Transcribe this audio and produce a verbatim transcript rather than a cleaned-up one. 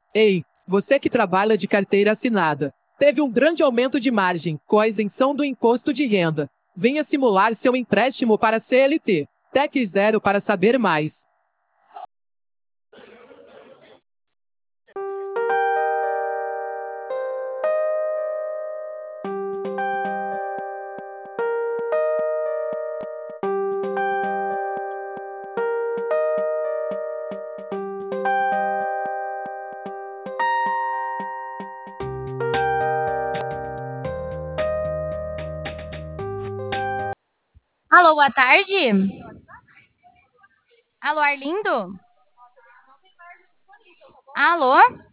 Ei, você que trabalha de carteira assinada, teve um grande aumento de margem com a isenção do imposto de renda. Venha simular seu empréstimo para C L T. Tec Zero para saber mais. Alô, boa tarde. Alô, Arlindo? Alô?